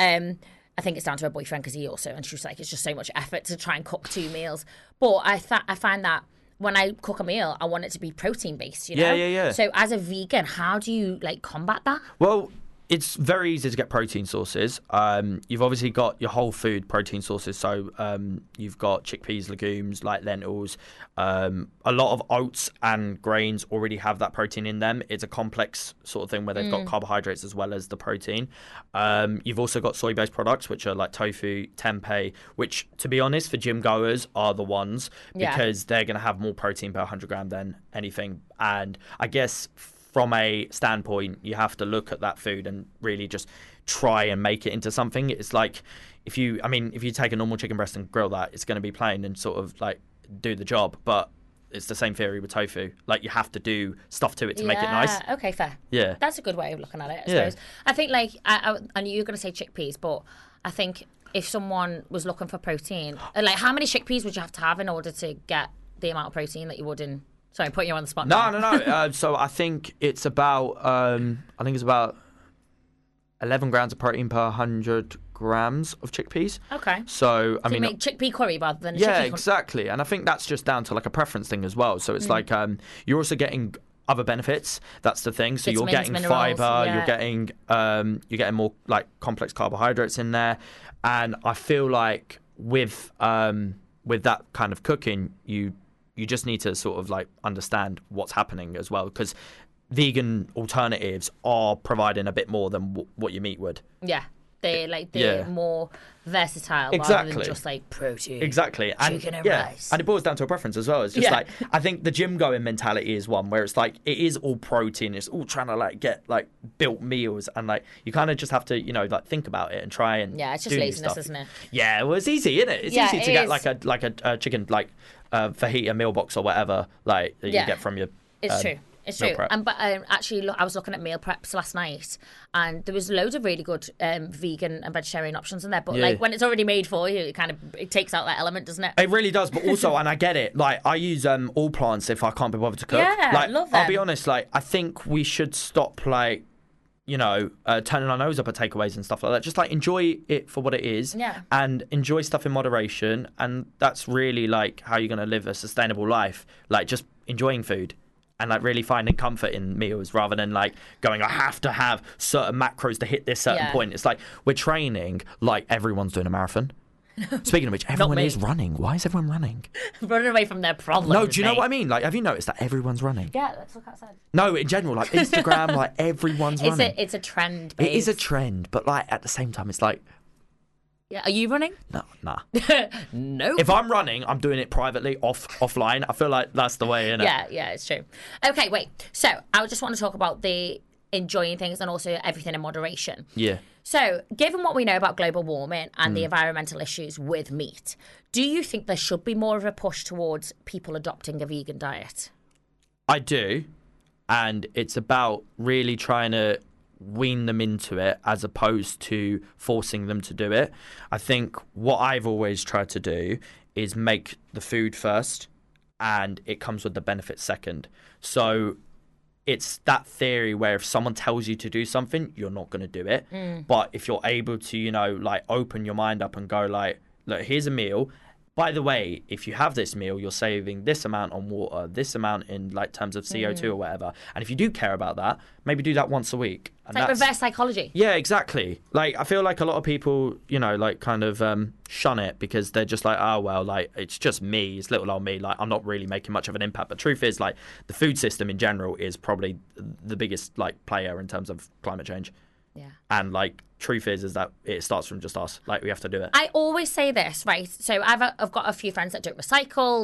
I think it's down to her boyfriend because he also, and she was like, it's just so much effort to try and cook 2 meals. But I find that when I cook a meal, I want it to be protein based, you know? Yeah. So as a vegan, how do you like combat that? Well, it's very easy to get protein sources. You've obviously got your whole food protein sources. So you've got chickpeas, legumes, like lentils. A lot of oats and grains already have that protein in them. It's a complex sort of thing where they've got carbohydrates as well as the protein. You've also got soy-based products, which are like tofu, tempeh, which, to be honest, for gym goers are the ones because they're going to have more protein per 100 gram than anything. And I guess from a standpoint, you have to look at that food and really just try and make it into something. It's like if you take a normal chicken breast and grill that, it's going to be plain and sort of like do the job. But it's the same theory with tofu. Like you have to do stuff to it to make it nice. Okay, fair. Yeah, that's a good way of looking at it, I suppose. I think like I knew you were going to say chickpeas, but I think if someone was looking for protein, like how many chickpeas would you have to have in order to get the amount of protein that you would in? Sorry, I'm putting you on the spot. No. So I think it's about 11 grams of protein per 100 grams of chickpeas. Okay. So I mean, you make chickpea curry rather than exactly. And I think that's just down to like a preference thing as well. So it's like you're also getting other benefits. That's the thing. So you're getting minerals, fiber. You're getting more like complex carbohydrates in there. And I feel like with that kind of cooking, you just need to sort of like understand what's happening as well, because vegan alternatives are providing a bit more than what your meat would. Yeah. They're more versatile rather Exactly. than just like protein. Exactly. And chicken and rice. And it boils down to a preference as well. It's just Yeah. like, I think the gym going mentality is one where it's like, it is all protein. It's all trying to like get like built meals. And like, you kind of just have to, like think about it and try and Yeah, it's just do new laziness, stuff. isn't it? Yeah, well, it's easy, isn't it? It's Yeah, easy to it get is. like a chicken, like fajita meal box or whatever, like that Yeah. you get from your It's true. It's meal true. prep. And but actually, I was looking at meal preps last night, and there was loads of really good vegan and vegetarian options in there. But Yeah. like when it's already made for you, it takes out that element, doesn't it? It really does, but also, and I get it, like, I use all plants if I can't be bothered to cook. Yeah, like, love I'll be them. honest, like, I think we should stop, like, turning our nose up at takeaways and stuff like that. Just, like, enjoy it for what it is. Yeah. And enjoy stuff in moderation. And that's really, like, how you're going to live a sustainable life. Like, just enjoying food. And like really finding comfort in meals rather than like going, I have to have certain macros to hit this certain Yeah. point. It's like we're training like everyone's doing a marathon. Speaking of which, everyone me. is running. Why is everyone running? Running away from their problems. No, do you know mate. what I mean? Like, have you noticed that everyone's running? Yeah, let's look outside. No, in general, like Instagram, like everyone's running. It's a trend. It is a babes. trend, but like at the same time, it's like, Yeah, are you running? no, nah. No. If I'm running, I'm doing it privately, offline. I feel like that's the way, innit? Yeah, it's true. Okay, wait. So I just want to talk about the enjoying things and also everything in moderation. Yeah. So, given what we know about global warming and the environmental issues with meat, do you think there should be more of a push towards people adopting a vegan diet? I do, and it's about really trying to wean them into it as opposed to forcing them to do it. I think what I've always tried to do is make the food first and it comes with the benefits second. So it's that theory where if someone tells you to do something, you're not going to do it. But if you're able to, like open your mind up and go like, look, here's a meal. By the way, if you have this meal, you're saving this amount on water, this amount in like terms of CO2 or whatever. And if you do care about that, maybe do that once a week. And It's like reverse psychology. Yeah, exactly. Like, I feel like a lot of people, like kind of shun it because they're just like, oh, well, like, it's just me. It's little old me. Like, I'm not really making much of an impact. But truth is, like, the food system in general is probably the biggest, like, player in terms of climate change. Yeah. And, like, truth is that it starts from just us. Like, we have to do it. I always say this, right? So I've got a few friends that don't recycle,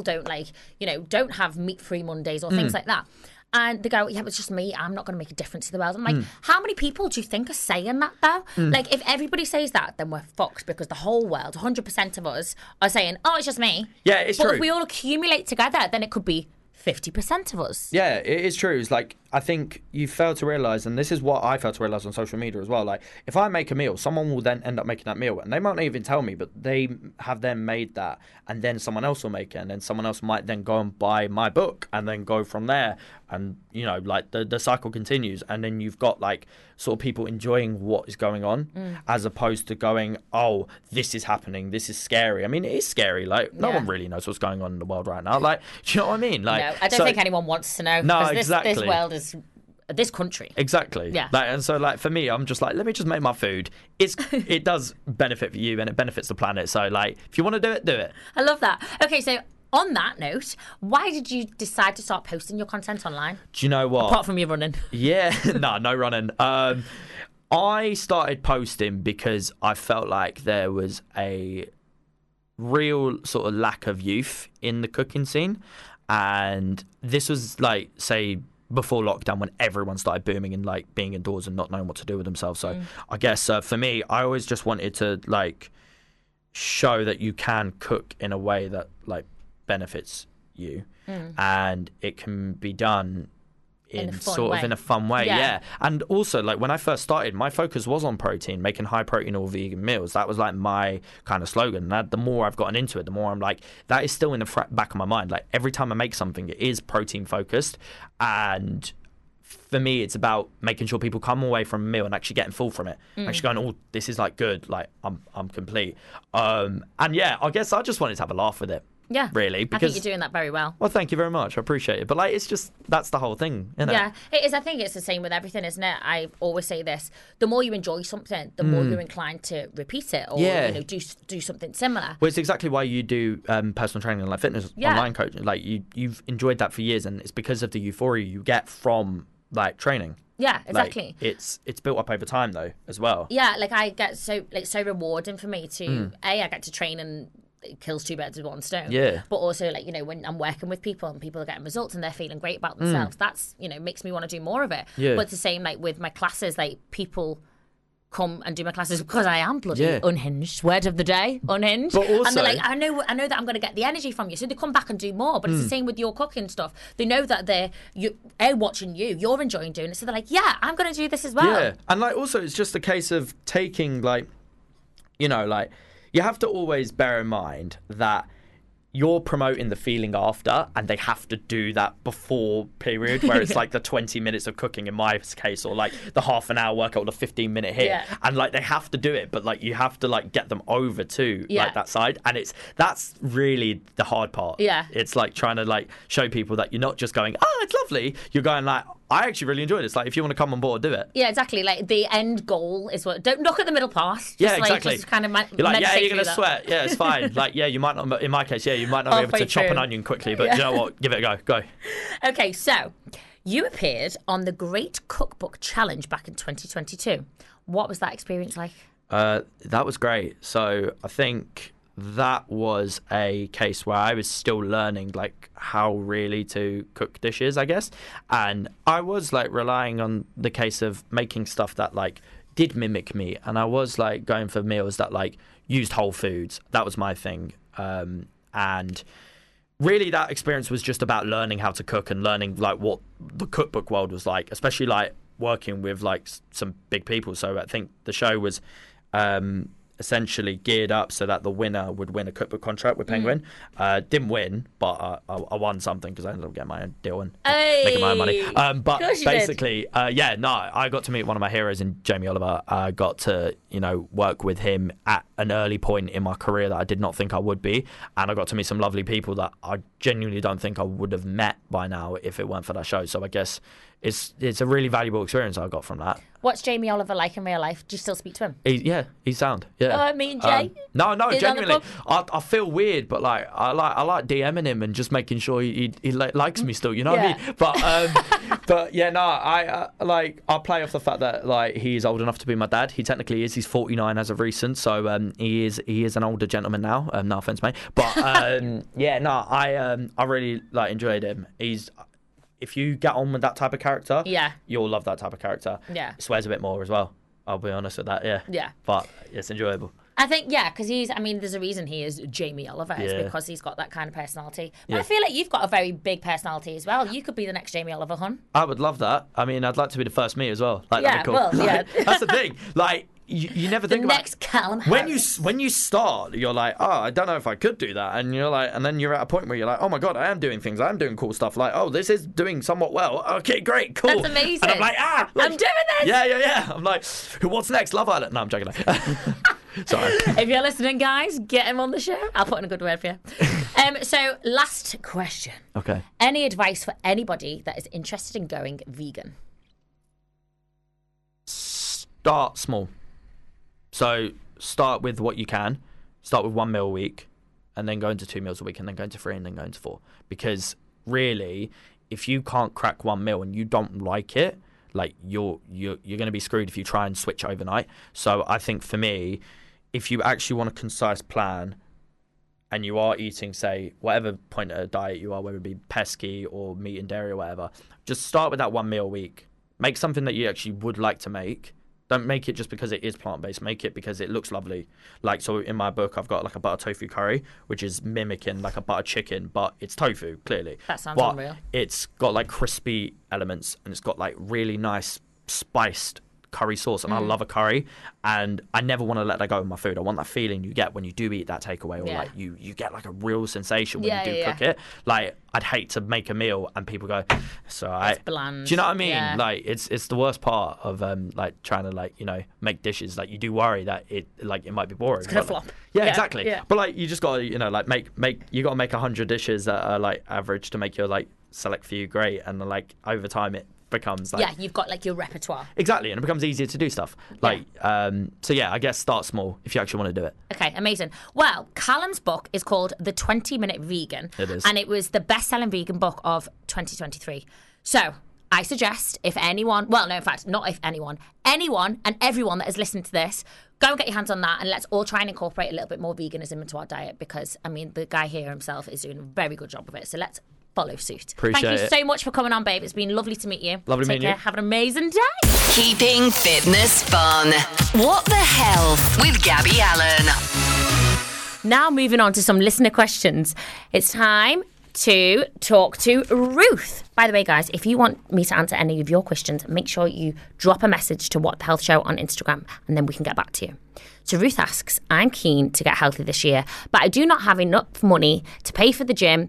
don't have meat-free Mondays or things like that. And they go, yeah, but it's just me. I'm not going to make a difference to the world. I'm like, how many people do you think are saying that, though? Like, if everybody says that, then we're fucked because the whole world, 100% of us, are saying, oh, it's just me. Yeah, it's but true. if we all accumulate together, then it could be 50% of us. Yeah, it is true. It's like, I think you fail to realise, and this is what I fail to realise on social media as well, like, if I make a meal, someone will then end up making that meal, and they might not even tell me, but they have then made that, and then someone else will make it, and then someone else might then go and buy my book, and then go from there, and, like, the cycle continues, and then you've got, like, sort of people enjoying what is going on, as opposed to going, oh, this is happening, this is scary. I mean, it is scary, like, no Yeah. one really knows what's going on in the world right now, like, do you know what I mean? Like, No, I don't think anyone wants to know. No, because exactly. This world is this country. Exactly. Yeah. Like, and so, like, for me, I'm just like, let me just make my food. It does benefit you and it benefits the planet. So, like, if you want to do it, do it. I love that. Okay, so on that note, why did you decide to start posting your content online? Do you know what? Apart from you running. Yeah. No running. I started posting because I felt like there was a real sort of lack of youth in the cooking scene. And this was, like, say, before lockdown when everyone started booming and like being indoors and not knowing what to do with themselves. So I guess for me, I always just wanted to like show that you can cook in a way that like benefits you and it can be done in in a fun way. Yeah. And also, like, when I first started, my focus was on protein, making high protein or vegan meals. That was like my kind of slogan. And the more I've gotten into it, the more I'm like, that is still in the back of my mind. Like, every time I make something, it is protein focused. And for me, it's about making sure people come away from a meal and actually getting full from it. Actually going, oh, this is like good. Like, I'm complete. And yeah, I guess I just wanted to have a laugh with it. Yeah. Really. Because I think you're doing that very well. Well, thank you very much. I appreciate it. But like, it's just, that's the whole thing, isn't it? Yeah, it is. I think it's the same with everything, isn't it? I always say this: the more you enjoy something, the more you're inclined to repeat it or do something similar. Well, it's exactly why you do personal training and like fitness online coaching. Like you've enjoyed that for years, and it's because of the euphoria you get from like training. Yeah, exactly. Like, it's built up over time though as well. Yeah, like I get so rewarding for me to I get to train and it kills two birds with one stone. Yeah. But also, like, you know, when I'm working with people and people are getting results and they're feeling great about themselves, that's, you know, makes me want to do more of it. Yeah. But it's the same, like, with my classes, like, people come and do my classes because I am bloody unhinged. Word of the day, unhinged. But also, and they're like, I know that I'm going to get the energy from you. So they come back and do more. But it's the same with your cooking stuff. They know that they're watching you're enjoying doing it. So they're like, yeah, I'm going to do this as well. Yeah. And, like, also, it's just a case of taking, like, you know, like, you have to always bear in mind that you're promoting the feeling after, and they have to do that before period, where it's like the 20 minutes of cooking in my case, or like the half an hour workout or the 15-minute hit. Yeah. And like they have to do it, but like you have to like get them over to like that side. And that's really the hard part. Yeah. It's like trying to like show people that you're not just going, oh, it's lovely. You're going like, I actually really enjoy this. Like, if you want to come on board, do it. Yeah, exactly. Like, the end goal is what... Don't look at the middle part. Just, yeah, exactly. Like, just kind of you're like, yeah, you're going to sweat. Yeah, it's fine. Like, yeah, you might not... In my case, yeah, you might not be able to chop an onion quickly, but you know what? Give it a go. Go. Okay, so you appeared on the Great Cookbook Challenge back in 2022. What was that experience like? That was great. So I think that was a case where I was still learning like how really to cook dishes, I guess. And I was like relying on the case of making stuff that like did mimic me. And I was like going for meals that like used whole foods. That was my thing. And really that experience was just about learning how to cook and learning like what the cookbook world was like, especially like working with like some big people. So I think the show was essentially geared up so that the winner would win a cookbook contract with Penguin. Didn't win, but I won something because I ended up getting my own deal and making my own money. But basically, I got to meet one of my heroes in Jamie Oliver. I got to, you know, work with him at an early point in my career that I did not think I would be. And I got to meet some lovely people that I genuinely don't think I would have met by now if it weren't for that show. So I guess it's a really valuable experience I got from that. What's Jamie Oliver like in real life? Do you still speak to him? He's sound. Yeah. Me and Jay? No, genuinely. I feel weird, but like I like DMing him and just making sure he likes me still. You know what I mean? But yeah, no, I play off the fact that like he's old enough to be my dad. He technically is. He's 49 as of recent, so he is an older gentleman now. No offense, mate. But I really like enjoyed him. If you get on with that type of character, you'll love that type of character. Yeah. Swears a bit more as well. I'll be honest with that, Yeah. But it's enjoyable. I think, because there's a reason he is Jamie Oliver. It's because he's got that kind of personality. But I feel like you've got a very big personality as well. You could be the next Jamie Oliver, hun. I would love that. I mean, I'd like to be the first me as well. Like, that'd be cool. That's the thing. Like, you never think about next Callum Harris. When you start, you're like, oh, I don't know if I could do that, and you're like, and then you're at a point where you're like, oh my god, I am doing things, I'm doing cool stuff. Like, oh, this is doing somewhat well. Okay, great, cool. That's amazing. And I'm like, I'm doing this. Yeah. I'm like, what's next? Love Island? No, I'm joking. Sorry. If you're listening, guys, get him on the show. I'll put in a good word for you. So, last question. Okay. Any advice for anybody that is interested in going vegan? Start small. So start with what you can. Start with 1 meal a week, and then go into 2 meals a week, and then go into 3, and then go into 4. Because really, if you can't crack 1 meal and you don't like it, like you're going to be screwed if you try and switch overnight. So I think for me, if you actually want a concise plan, and you are eating, say, whatever point of diet you are, whether it be pesky or meat and dairy or whatever, just start with that 1 meal a week. Make something that you actually would like to make. Don't make it just because it is plant-based. Make it because it looks lovely. Like, so in my book, I've got like a butter tofu curry, which is mimicking like a butter chicken, but it's tofu, clearly. That sounds but unreal. It's got like crispy elements, and it's got like really nice spiced curry sauce, and I love a curry, and I never want to let that go in my food. I want that feeling you get when you do eat that takeaway, or like you get like a real sensation when you do cook it. Like, I'd hate to make a meal and people go, it's alright. It's bland. Do you know what I mean? Yeah. Like, it's the worst part of like trying to like, you know, make dishes. Like, you do worry that it might be boring. It's gonna flop. Yeah, exactly. Yeah. But like, you just gotta, you know, like you gotta make 100 dishes that are like average to make your like select few great, and like over time it becomes like, you've got like your repertoire. Exactly, and it becomes easier to do stuff. Like, so yeah, I guess start small if you actually want to do it. Okay, amazing. Well, Callum's book is called The 20-Minute Vegan. It is. And it was the best-selling vegan book of 2023. So, I suggest if anyone, well, no, in fact, not if anyone and everyone that has listened to this, go and get your hands on that, and let's all try and incorporate a little bit more veganism into our diet, because, I mean, the guy here himself is doing a very good job of it. So let's follow suit. Appreciate Thank you it. so much for coming on, babe. It's been lovely to meet you. Lovely Take meeting care. you. Have an amazing day. Keeping fitness fun. What the hell with Gabby Allen. Now moving on to some listener questions. It's time to talk to Ruth. By the way, guys, if you want me to answer any of your questions, make sure you drop a message to What the Health Show on Instagram, and then we can get back to you. So Ruth asks, I'm keen to get healthy this year, but I do not have enough money to pay for the gym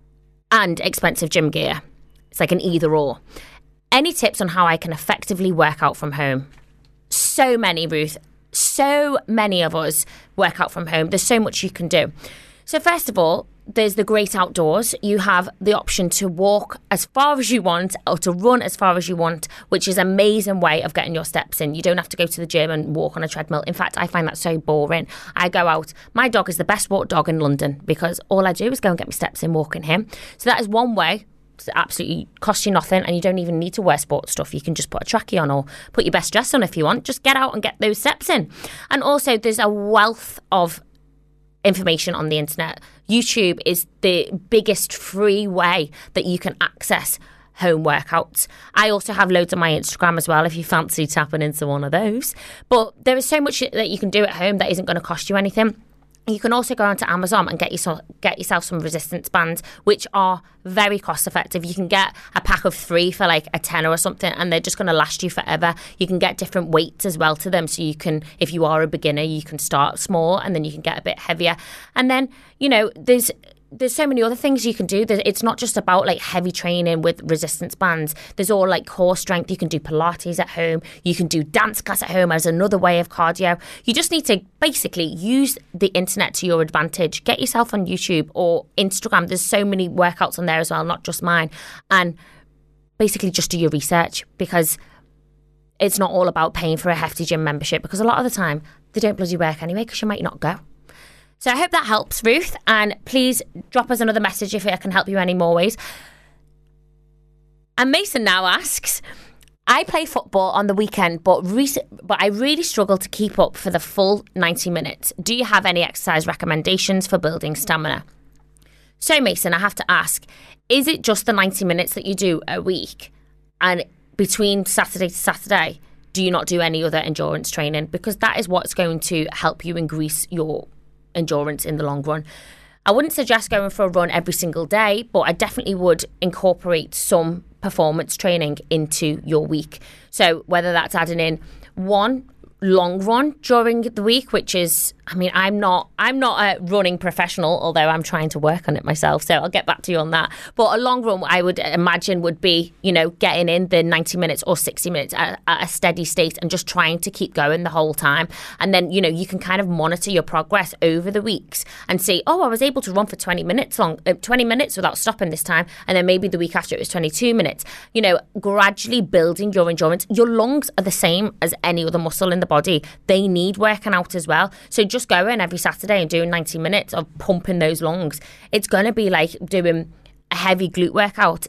and expensive gym gear. It's like an either or. Any tips on how I can effectively work out from home? So many, Ruth. So many of us work out from home. There's so much you can do. So first of all, there's the great outdoors. You have the option to walk as far as you want or to run as far as you want, which is an amazing way of getting your steps in. You don't have to go to the gym and walk on a treadmill. In fact, I find that so boring. I go out. My dog is the best walked dog in London because all I do is go and get my steps in walking him. So that is one way. It absolutely costs you nothing, and you don't even need to wear sports stuff. You can just put a trackie on or put your best dress on if you want. Just get out and get those steps in. And also, there's a wealth of information on the internet. YouTube is the biggest free way that you can access home workouts. I also have loads on my Instagram as well if you fancy tapping into one of those. But there is so much that you can do at home that isn't going to cost you anything. You can also go onto Amazon and get yourself some resistance bands, which are very cost effective. You can get a pack of 3 for like a tenner or something, and they're just going to last you forever. You can get different weights as well to them. So you can, if you are a beginner, you can start small and then you can get a bit heavier. And then, you know, there's so many other things you can do. It's not just about like heavy training with resistance bands. There's all like core strength. You can do Pilates at home. You can do dance class at home as another way of cardio. You just need to basically use the internet to your advantage. Get yourself on YouTube or Instagram. There's so many workouts on there as well, not just mine. And basically just do your research, because it's not all about paying for a hefty gym membership, because a lot of the time they don't bloody work anyway, because you might not go. So I hope that helps, Ruth, and please drop us another message if I can help you any more ways. And Mason now asks, I play football on the weekend, but I really struggle to keep up for the full 90 minutes. Do you have any exercise recommendations for building stamina? So Mason, I have to ask, is it just the 90 minutes that you do a week? And between Saturday to Saturday, do you not do any other endurance training? Because that is what's going to help you increase your endurance in the long run. I wouldn't suggest going for a run every single day, but I definitely would incorporate some performance training into your week. So whether that's adding in one long run during the week, which is, I mean, I'm not a running professional, although I'm trying to work on it myself, so I'll get back to you on that. But a long run, I would imagine, would be, you know, getting in the 90 minutes or 60 minutes at a steady state and just trying to keep going the whole time. And then, you know, you can kind of monitor your progress over the weeks and see, oh, I was able to run for 20 minutes without stopping this time, and then maybe the week after it was 22 minutes. You know, gradually building your endurance. Your lungs are the same as any other muscle in the body. They need working out as well. So just going every Saturday and doing 90 minutes of pumping those lungs, it's going to be like doing a heavy glute workout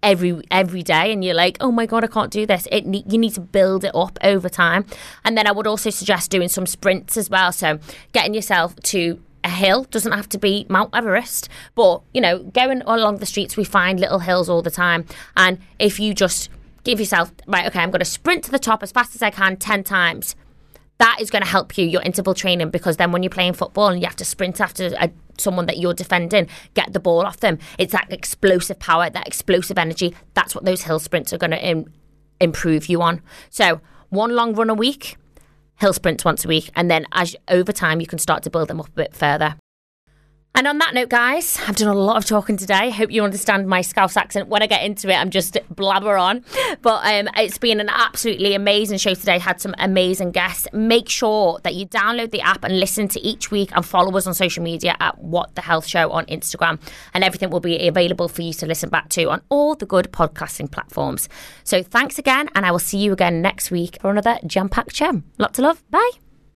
every day, and you're like, oh my god, I can't do this. You need to build it up over time. And then I would also suggest doing some sprints as well. So getting yourself to a hill, doesn't have to be Mount Everest, but, you know, going along the streets, we find little hills all the time. And if you just give yourself, right, okay, I'm going to sprint to the top as fast as I can 10 times, that is going to help you, your interval training, because then when you're playing football and you have to sprint after someone that you're defending, get the ball off them, it's that explosive power, that explosive energy. That's what those hill sprints are going to improve you on. So one long run a week, hill sprints once a week, and then over time you can start to build them up a bit further. And on that note, guys, I've done a lot of talking today. Hope you understand my Scouse accent. When I get into it, I'm just blabber on. But it's been an absolutely amazing show today. Had some amazing guests. Make sure that you download the app and listen to each week, and follow us on social media at What the Health Show on Instagram. And everything will be available for you to listen back to on all the good podcasting platforms. So thanks again, and I will see you again next week for another jam-packed show. Lots of love. Bye.